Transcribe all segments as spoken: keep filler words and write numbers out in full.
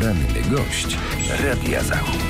Poranny gość Radia Zachód.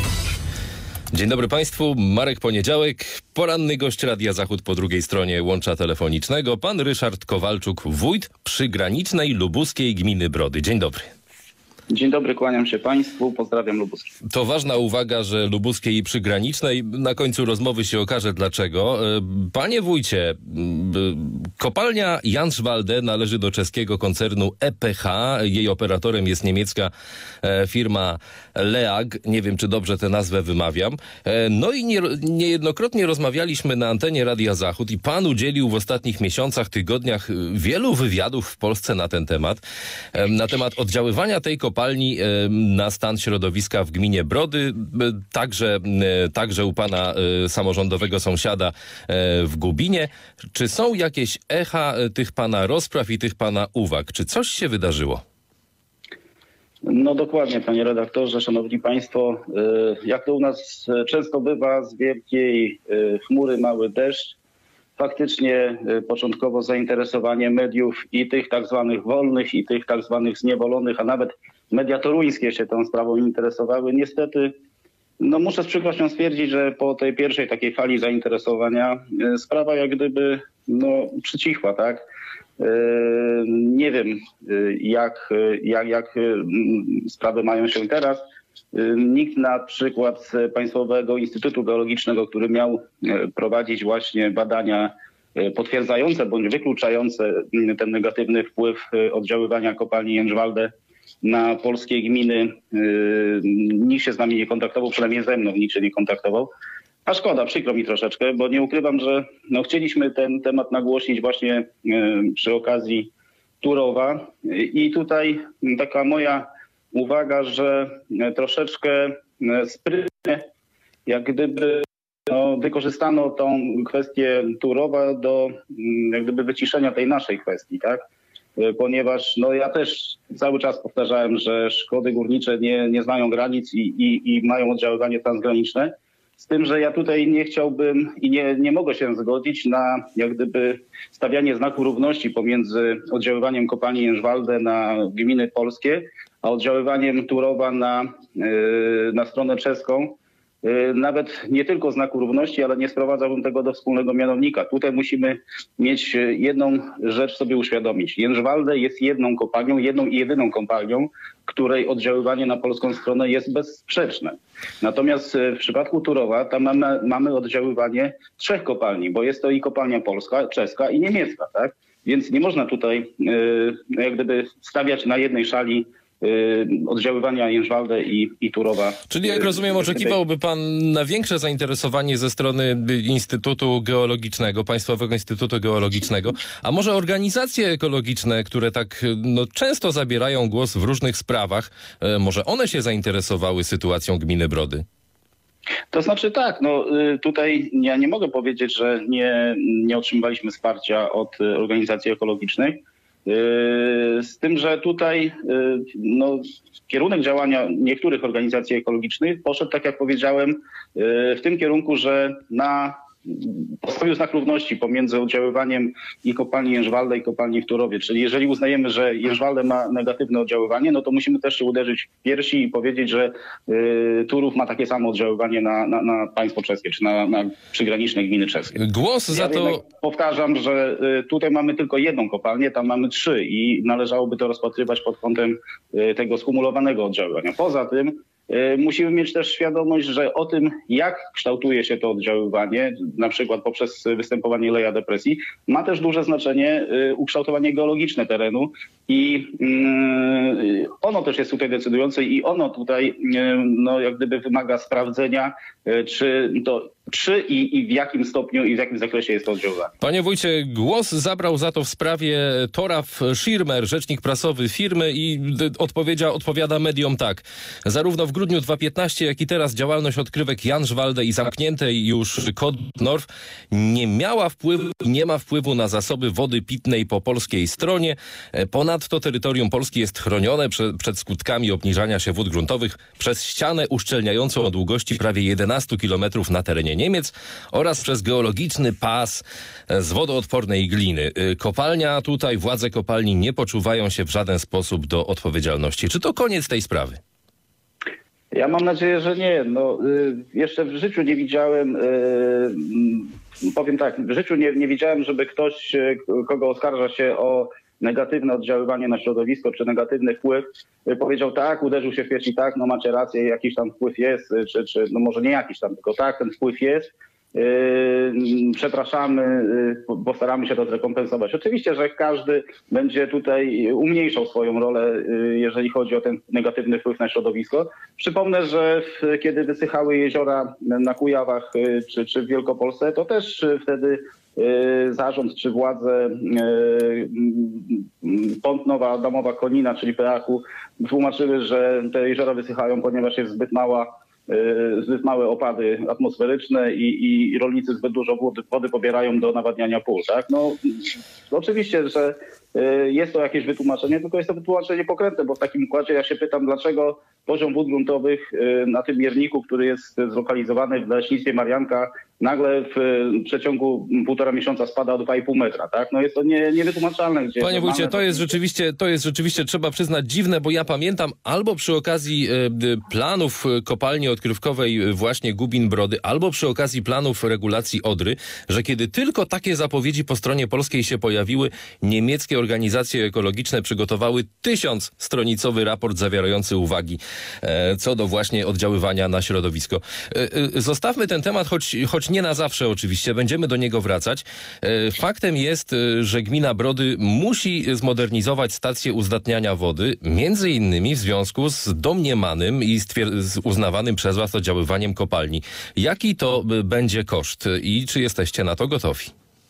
Dzień dobry Państwu, Marek Poniedziałek, poranny gość Radia Zachód po drugiej stronie łącza telefonicznego, pan Ryszard Kowalczuk, wójt przygranicznej lubuskiej gminy Brody. Dzień dobry. Dzień dobry, kłaniam się Państwu, pozdrawiam Lubuski. To ważna uwaga, że lubuskiej i przygranicznej. Na końcu rozmowy się okaże dlaczego. Panie wójcie, kopalnia Janszwalde należy do czeskiego koncernu E P H. Jej operatorem jest niemiecka firma Leag. Nie wiem, czy dobrze tę nazwę wymawiam. No i nie, niejednokrotnie rozmawialiśmy na antenie Radia Zachód i pan udzielił w ostatnich miesiącach, tygodniach wielu wywiadów w Polsce na ten temat. Na temat oddziaływania tej kopalni na stan środowiska w gminie Brody, także, także u pana samorządowego sąsiada w Gubinie. Czy są jakieś echa tych pana rozpraw i tych pana uwag? Czy coś się wydarzyło? No dokładnie, panie redaktorze, szanowni państwo. Jak to u nas często bywa, z wielkiej chmury mały deszcz. Faktycznie początkowo zainteresowanie mediów i tych tak zwanych wolnych, i tych tak zwanych zniewolonych, a nawet media toruńskie się tą sprawą interesowały. Niestety, no muszę z przykrością stwierdzić, że po tej pierwszej takiej fali zainteresowania sprawa jak gdyby no, przycichła, tak? Nie wiem, jak, jak, jak sprawy mają się teraz. Nikt na przykład z Państwowego Instytutu Geologicznego, który miał prowadzić właśnie badania potwierdzające bądź wykluczające ten negatywny wpływ oddziaływania kopalni Janszwalde na polskie gminy, nikt się z nami nie kontaktował, przynajmniej ze mną nikt się nie kontaktował. A szkoda, przykro mi troszeczkę, bo nie ukrywam, że no, chcieliśmy ten temat nagłośnić właśnie przy okazji Turowa. I tutaj taka moja uwaga, że troszeczkę sprytnie jak gdyby no, wykorzystano tą kwestię Turowa do jak gdyby wyciszenia tej naszej kwestii, tak? Ponieważ no, ja też cały czas powtarzałem, że szkody górnicze nie, nie znają granic i, i, i mają oddziaływanie transgraniczne. Z tym, że ja tutaj nie chciałbym i nie, nie mogę się zgodzić na jak gdyby stawianie znaku równości pomiędzy oddziaływaniem kopalni Janszwalde na gminy polskie, a oddziaływaniem Turowa na, na stronę czeską. Nawet nie tylko znaku równości, ale nie sprowadzałbym tego do wspólnego mianownika. Tutaj musimy mieć jedną rzecz sobie uświadomić. Janszwalde jest jedną kopalnią, jedną i jedyną kopalnią, której oddziaływanie na polską stronę jest bezsprzeczne. Natomiast w przypadku Turowa tam mamy, mamy oddziaływanie trzech kopalni, bo jest to i kopalnia polska, czeska i niemiecka, tak? Więc nie można tutaj yy, jak gdyby stawiać na jednej szali oddziaływania Janszwalde i, i Turowa. Czyli jak rozumiem, oczekiwałby pan na większe zainteresowanie ze strony Instytutu Geologicznego, Państwowego Instytutu Geologicznego, a może organizacje ekologiczne, które tak no, często zabierają głos w różnych sprawach, może one się zainteresowały sytuacją gminy Brody? To znaczy tak, no tutaj ja nie mogę powiedzieć, że nie, nie otrzymywaliśmy wsparcia od organizacji ekologicznych. Z tym, że tutaj no, kierunek działania niektórych organizacji ekologicznych poszedł, tak jak powiedziałem, w tym kierunku, że na postawił znak równości pomiędzy oddziaływaniem i kopalni Janszwalde i kopalni w Turowie. Czyli jeżeli uznajemy, że Janszwalde ma negatywne oddziaływanie, no to musimy też się uderzyć w piersi i powiedzieć, że y, Turów ma takie samo oddziaływanie na, na, na państwo czeskie, czy na, na przygraniczne gminy czeskie. Głos za ja to... jednak powtarzam, że y, tutaj mamy tylko jedną kopalnię, tam mamy trzy i należałoby to rozpatrywać pod kątem y, tego skumulowanego oddziaływania. Poza tym musimy mieć też świadomość, że o tym, jak kształtuje się to oddziaływanie, na przykład poprzez występowanie leja depresji, ma też duże znaczenie ukształtowanie geologiczne terenu i ono też jest tutaj decydujące i ono tutaj no, jak gdyby wymaga sprawdzenia, czy to czy i, i w jakim stopniu i w jakim zakresie jest to oddziaływanie. Panie wójcie, głos zabrał za to w sprawie Thoraf Schirmer, rzecznik prasowy firmy i odpowiedział, odpowiada mediom tak. Zarówno w grudniu dwa tysiące piętnastym, jak i teraz działalność odkrywek Janszwalde i zamkniętej już Kod North nie miała wpływu i nie ma wpływu na zasoby wody pitnej po polskiej stronie. Ponadto terytorium Polski jest chronione prze, przed skutkami obniżania się wód gruntowych przez ścianę uszczelniającą o długości prawie jedenaście kilometrów na terenie Niemiec oraz przez geologiczny pas z wodoodpornej gliny. Kopalnia tutaj, władze kopalni nie poczuwają się w żaden sposób do odpowiedzialności. Czy to koniec tej sprawy? Ja mam nadzieję, że nie. No, y, jeszcze w życiu nie widziałem, y, powiem tak, w życiu nie, nie widziałem, żeby ktoś, y, kogo oskarża się o negatywne oddziaływanie na środowisko czy negatywny wpływ, y, powiedział tak, uderzył się w piersi, tak, no macie rację, jakiś tam wpływ jest, y, czy, czy no może nie jakiś tam, tylko tak, ten wpływ jest. Yy, przepraszamy, yy, postaramy się to zrekompensować. Oczywiście, że każdy będzie tutaj umniejszał swoją rolę, yy, jeżeli chodzi o ten negatywny wpływ na środowisko. Przypomnę, że w, kiedy wysychały jeziora na Kujawach yy, czy, czy w Wielkopolsce, to też yy, wtedy yy, zarząd czy władze yy, yy, Pont Nowa Adamowa Konina, czyli P A K-u, tłumaczyły, że te jeziora wysychają, ponieważ jest zbyt mała zbyt małe opady atmosferyczne i, i rolnicy zbyt dużo wody, wody pobierają do nawadniania pól. Tak? No, oczywiście, że jest to jakieś wytłumaczenie, tylko jest to wytłumaczenie pokrętne, bo w takim układzie ja się pytam, dlaczego poziom wód gruntowych na tym mierniku, który jest zlokalizowany w Leśnictwie Marianka, nagle w przeciągu półtora miesiąca spada o dwa i pół metra. Tak? No jest to nie, niewytłumaczalne. Gdzie Panie wójcie, mamy... to jest rzeczywiście, to jest rzeczywiście, trzeba przyznać, dziwne, bo ja pamiętam albo przy okazji y, planów kopalni odkrywkowej właśnie Gubin-Brody, albo przy okazji planów regulacji Odry, że kiedy tylko takie zapowiedzi po stronie polskiej się pojawiły, niemieckie organizacje ekologiczne przygotowały tysiąc stronicowy raport zawierający uwagi e, co do właśnie oddziaływania na środowisko. E, e, zostawmy ten temat, choć, choć nie na zawsze oczywiście, będziemy do niego wracać. E, faktem jest, e, że gmina Brody musi zmodernizować stację uzdatniania wody, między innymi w związku z domniemanym i stwier- z uznawanym przez was oddziaływaniem kopalni. Jaki to e, będzie koszt i czy jesteście na to gotowi?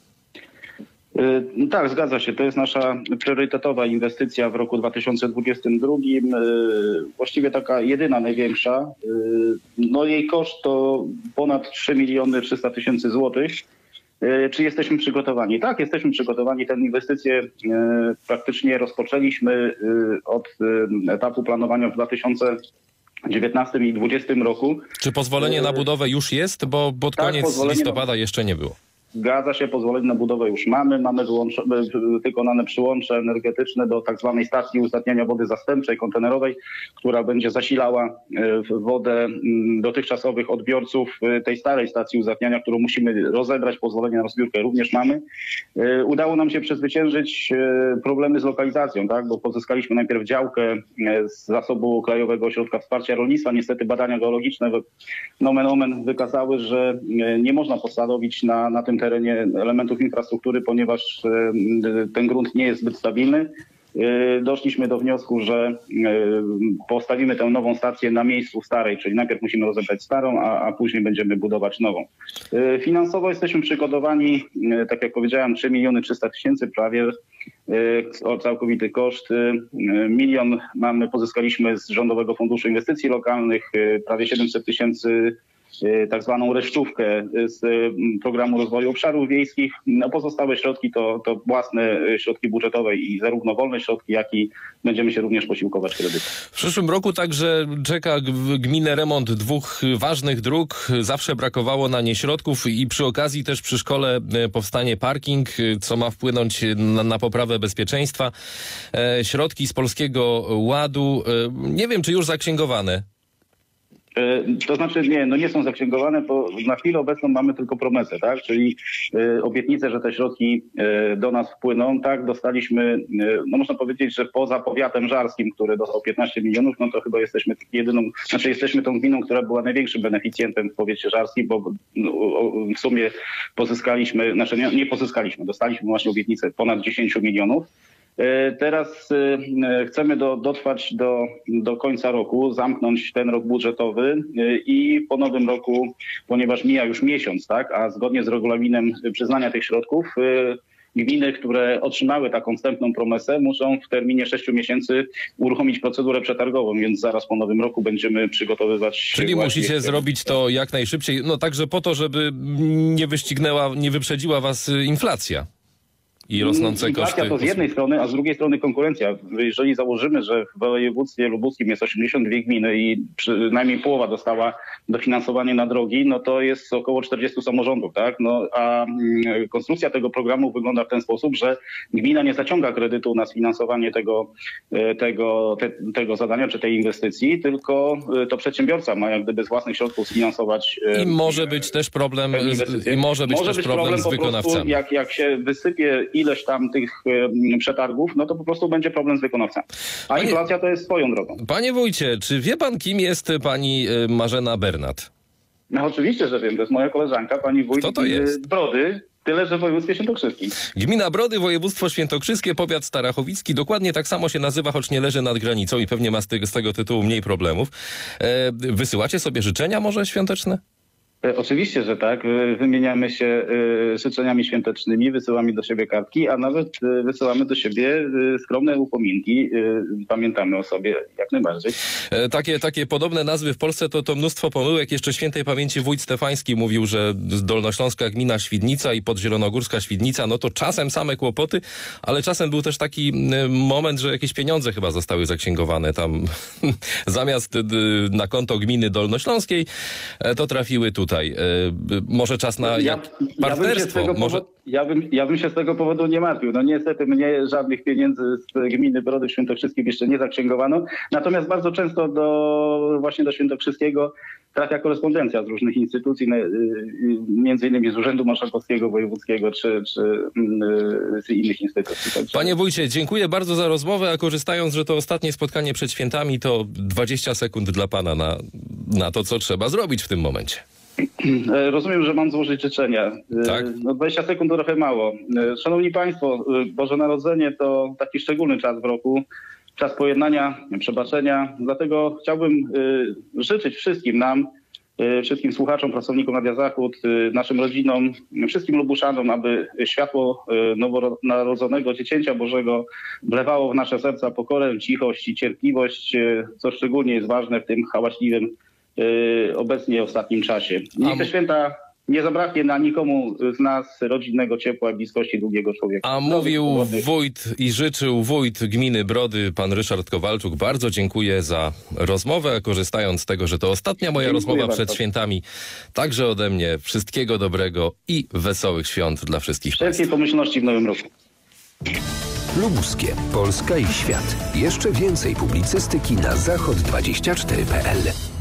Tak, zgadza się. To jest nasza priorytetowa inwestycja w roku dwa tysiące dwudziestym drugim. Właściwie taka jedyna, największa. No jej koszt to ponad trzy miliony trzysta tysięcy złotych. Czy jesteśmy przygotowani? Tak, jesteśmy przygotowani. Tę inwestycję praktycznie rozpoczęliśmy od etapu planowania w dwa tysiące dziewiętnastym i dwudziestym roku. Czy pozwolenie na budowę już jest? Bo pod tak, koniec listopada jeszcze nie było. Zgadza się, pozwolenie na budowę już mamy. Mamy wykonane przyłącze energetyczne do tak zwanej stacji uzdatniania wody zastępczej, kontenerowej, która będzie zasilała wodę dotychczasowych odbiorców tej starej stacji uzdatniania, którą musimy rozebrać. Pozwolenie na rozbiórkę również mamy. Udało nam się przezwyciężyć problemy z lokalizacją, tak? Bo pozyskaliśmy najpierw działkę z zasobu Krajowego Ośrodka Wsparcia Rolnictwa. Niestety badania geologiczne nomen omen wykazały, że nie można postanowić na, na tym terenie elementów infrastruktury, ponieważ ten grunt nie jest zbyt stabilny. Doszliśmy do wniosku, że postawimy tę nową stację na miejscu starej, czyli najpierw musimy rozebrać starą, a, a później będziemy budować nową. Finansowo jesteśmy przygotowani, tak jak powiedziałem, trzy miliony trzysta tysięcy prawie o całkowity koszt. Milion mamy, pozyskaliśmy z Rządowego Funduszu Inwestycji Lokalnych, prawie siedemset tysięcy tak zwaną resztówkę z Programu Rozwoju Obszarów Wiejskich. No, pozostałe środki to, to własne środki budżetowe i zarówno wolne środki, jak i będziemy się również posiłkować kredytem. W przyszłym roku także czeka gminę remont dwóch ważnych dróg. Zawsze brakowało na nie środków i przy okazji też przy szkole powstanie parking, co ma wpłynąć na, na poprawę bezpieczeństwa. E, środki z Polskiego Ładu, e, nie wiem, czy już zaksięgowane. To znaczy nie, no nie są zaksięgowane, bo na chwilę obecną mamy tylko promesę, tak? Czyli y, obietnicę, że te środki y, do nas wpłyną. Tak, dostaliśmy, y, no można powiedzieć, że poza powiatem żarskim, który dostał piętnaście milionów, no to chyba jesteśmy jedyną, znaczy jesteśmy tą gminą, która była największym beneficjentem w powiecie żarskim, bo no, w sumie pozyskaliśmy, znaczy nie, nie pozyskaliśmy, dostaliśmy właśnie obietnicę ponad dziesięć milionów. Teraz chcemy do, dotrwać do, do końca roku, zamknąć ten rok budżetowy i po nowym roku, ponieważ mija już miesiąc, tak, a zgodnie z regulaminem przyznania tych środków, gminy, które otrzymały taką wstępną promesę, muszą w terminie sześciu miesięcy uruchomić procedurę przetargową, więc zaraz po nowym roku będziemy przygotowywać... Czyli musicie właśnie... zrobić to jak najszybciej, no także po to, żeby nie wyścignęła, nie wyprzedziła was inflacja. I rosnące Inflacja koszty. to z jednej strony, a z drugiej strony konkurencja. Jeżeli założymy, że w województwie lubuskim jest osiemdziesiąt dwie gminy i przynajmniej połowa dostała dofinansowanie na drogi, no to jest około czterdziestu samorządów, tak? No a konstrukcja tego programu wygląda w ten sposób, że gmina nie zaciąga kredytu na sfinansowanie tego, tego, te, tego zadania czy tej inwestycji, tylko to przedsiębiorca ma jak gdyby z własnych środków sfinansować. I może być też problem, i może być może też być problem, problem z po wykonawcami. prostu, jak, jak się wysypie ileś tam tych e, przetargów, no to po prostu będzie problem z wykonawcą. A Panie, inflacja to jest swoją drogą. Panie wójcie, czy wie pan, kim jest pani Marzena Bernat? No oczywiście, że wiem. To jest moja koleżanka, pani wójt Kto to jest? Brody. Tyle, że w województwie świętokrzyskim. Gmina Brody, województwo świętokrzyskie, powiat starachowicki. Dokładnie tak samo się nazywa, choć nie leży nad granicą i pewnie ma z tego, z tego tytułu mniej problemów. E, wysyłacie sobie życzenia może świąteczne? Oczywiście, że tak. Wymieniamy się życzeniami świątecznymi, wysyłamy do siebie kartki, a nawet wysyłamy do siebie skromne upominki. Pamiętamy o sobie jak najbardziej. Takie, takie podobne nazwy w Polsce to, to mnóstwo pomyłek. Jeszcze świętej pamięci wójt Stefański mówił, że Dolnośląska gmina Świdnica i Podzielonogórska Świdnica, no to czasem same kłopoty, ale czasem był też taki moment, że jakieś pieniądze chyba zostały zaksięgowane tam. Zamiast na konto gminy Dolnośląskiej, to trafiły tutaj. Tutaj. Może czas na ja, partnerstwo. Ja bym, może... powodu, ja, bym, ja bym się z tego powodu nie martwił. No niestety mnie żadnych pieniędzy z gminy Brody Świętokrzyskim jeszcze nie zaksięgowano. Natomiast bardzo często do właśnie do Świętokrzyskiego trafia korespondencja z różnych instytucji, między innymi z Urzędu Marszałkowskiego, Wojewódzkiego czy, czy z innych instytucji. Także... Panie wójcie, dziękuję bardzo za rozmowę, a korzystając, że to ostatnie spotkanie przed świętami, to dwadzieścia sekund dla pana na, na to, co trzeba zrobić w tym momencie. Rozumiem, że mam złożyć życzenia. Tak. No dwadzieścia sekund to trochę mało. Szanowni Państwo, Boże Narodzenie to taki szczególny czas w roku. Czas pojednania, przebaczenia. Dlatego chciałbym życzyć wszystkim nam, wszystkim słuchaczom, pracownikom Radia Zachód, naszym rodzinom, wszystkim Lubuszanom, aby światło nowonarodzonego Dziecięcia Bożego wlewało w nasze serca pokorę, cichość i cierpliwość, co szczególnie jest ważne w tym hałaśliwym obecnie ostatnim czasie. Niech te święta nie zabraknie na nikomu z nas rodzinnego ciepła i bliskości drugiego człowieka. A mówił wójt i życzył wójt gminy Brody, pan Ryszard Kowalczuk. Bardzo dziękuję za rozmowę. Korzystając z tego, że to ostatnia moja dziękuję rozmowa bardzo. Przed świętami, także ode mnie wszystkiego dobrego i wesołych świąt dla wszystkich. Wszelkiej pomyślności w nowym roku. Lubuskie, Polska i świat. Jeszcze więcej publicystyki na zachod dwadzieścia cztery kropka p l.